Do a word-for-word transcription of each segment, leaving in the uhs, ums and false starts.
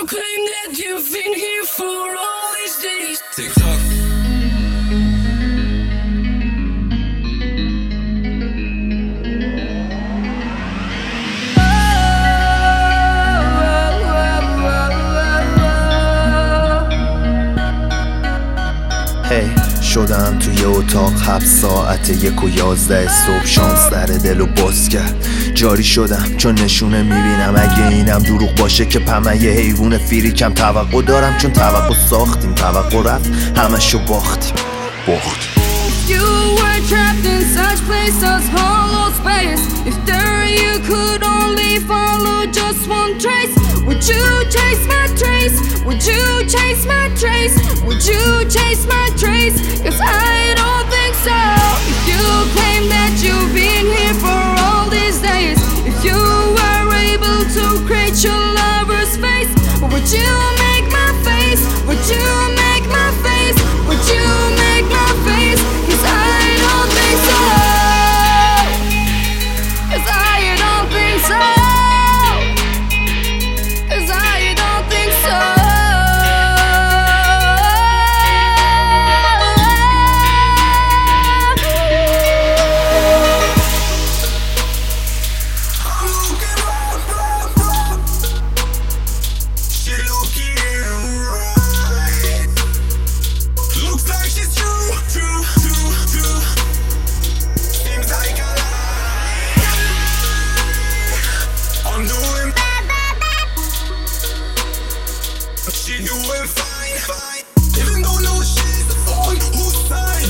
claim that you've been here for all these days. TikTok. Hey, شدم توی اتاق حبس ساعت یک و یازده صبح. شانس در دل و باز کرد جاری شدم چون نشونه میبینم. اگه اینم دروغ باشه که پمه یه حیوون فریکم. توقع دارم چون توقع ساختیم، توقع رفت همشو باختیم باختیم. You were trapped in such places, hollow space. If there you could only follow just one trace, would you chase my trace? Would you chase my trace? Would you chase my trace? 'Cause I don't think so. If you claim that you've been here for all these days, if you were able to create your lover's face, would you make my face? Would you make my face? Would you make my face? 'Cause I don't think so. 'Cause I don't think so. 'Cause I don't think so. She doing fine, fine. Even though no she's the one who's fine.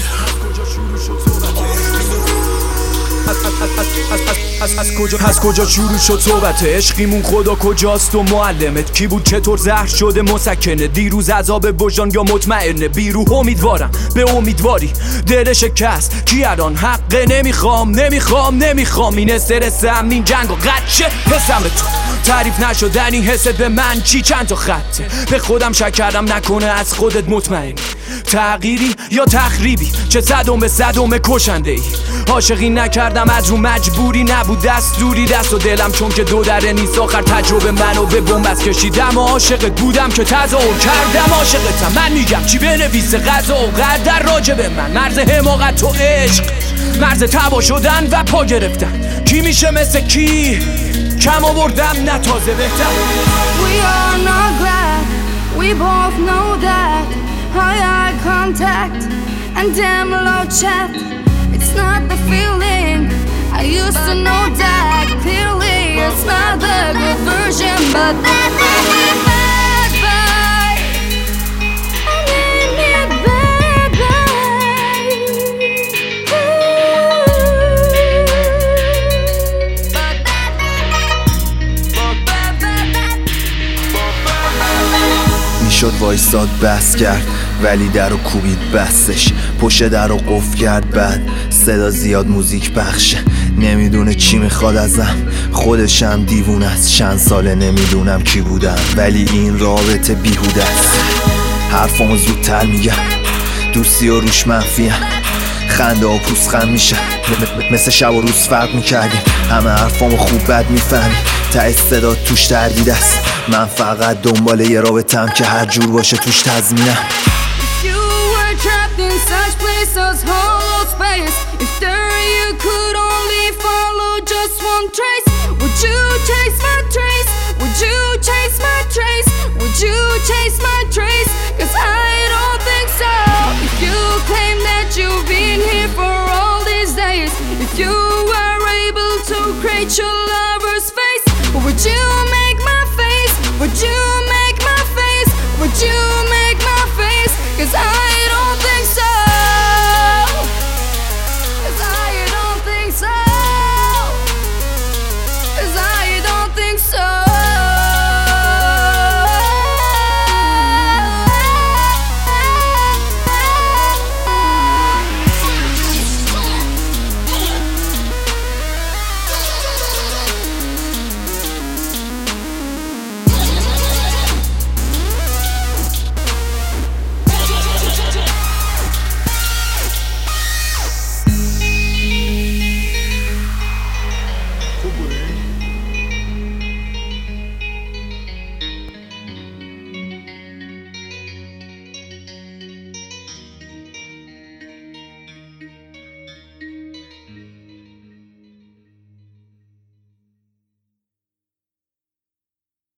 از کجا از کجا شروع شد صحبت عشقیمون؟ خدا کجاست و معلمت کی بود؟ چطور زهر شده مسکنه؟ دیروز عذاب وجدان یا مطمئنه؟ بیروح امیدوارم به امیدواری دل شکست کی الان حقه؟ نمیخوام نمیخوام نمیخوام این استرس امنین جنگ و قدشه حسم تو تعریف نشدنی حست به من چی؟ چند تا خطه به خودم شک کردم نکنه از خودت مطمئنی تغییری یا تخریبی چه صدم به صدم کشنده ای عاشقی نکردم از رو مجبوری نبود دستوری دست و دلم چون که دو دره نیست آخر تجربه منو به بنبست کشیدم و عاشقت بودم که تظاهر کردم عاشقتم من میگم چی بنویسه قضا و قدر راجع به من مرز حماقت و عشق مرز تبا شدن و پا گرفتن کی میشه مثل کی کم آوردم نه تازه بهتر. We are not glad, we both know that. High eye contact and damn low chat. It's not the feeling I used to know that clearly. It's not the good version, but that that that bad boy. I'm in it, bad boy. But that that that. میشد وایساد بس کرد ولی در و کوبید بستش پشت در و قفل کرد بعد صدا زیاد موزیک پخشه نمیدونه چی میخواد ازم خودشم دیوونه است چند ساله نمیدونم کی بودم ولی این رابطه بیهوده است حرفامو زودتر میگم دوستی و روش منفیم خنده و پوزخند میشه مثل شب و روز فرق میکردیم همه حرفامو خوب بد میفهمی ته صدا توش تردید است من فقط دنبال یه رابطم که هر جور باشه توش تضمینم. You were trapped in such places, hollow space. If there you could only follow just one trace, would you chase my trace? Would you chase my trace?